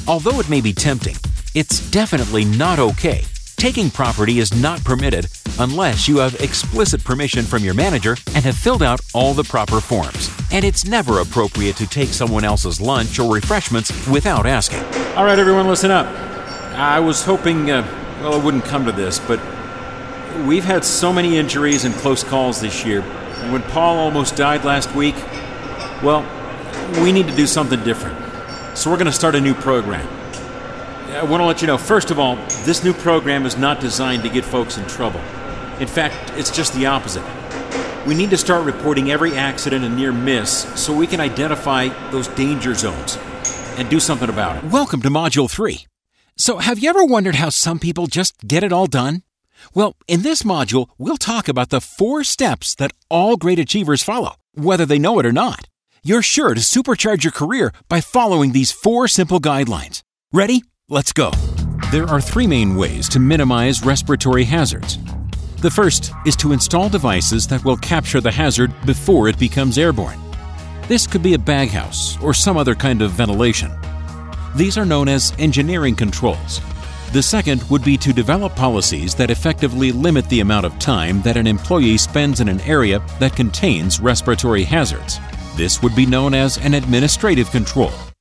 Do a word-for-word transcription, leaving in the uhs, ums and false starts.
Although it may be tempting, it's definitely not okay. Taking property is not permitted unless you have explicit permission from your manager and have filled out all the proper forms. And it's never appropriate to take someone else's lunch or refreshments without asking. All right, everyone, listen up. I was hoping, uh, well, it wouldn't come to this, but we've had so many injuries and close calls this year. And when Paul almost died last week, well, we need to do something different. So we're going to start a new program. I want to let you know, first of all, this new program is not designed to get folks in trouble. In fact, it's just the opposite. We need to start reporting every accident and near miss so we can identify those danger zones and do something about it. Welcome to Module three. So have you ever wondered how some people just get it all done? Well, in this module, we'll talk about the four steps that all great achievers follow, whether they know it or not. You're sure to supercharge your career by following these four simple guidelines. Ready? Let's go. There are three main ways to minimize respiratory hazards. The first is to install devices that will capture the hazard before it becomes airborne. This could be a baghouse or some other kind of ventilation. These are known as engineering controls. The second would be to develop policies that effectively limit the amount of time that an employee spends in an area that contains respiratory hazards. This would be known as an administrative control.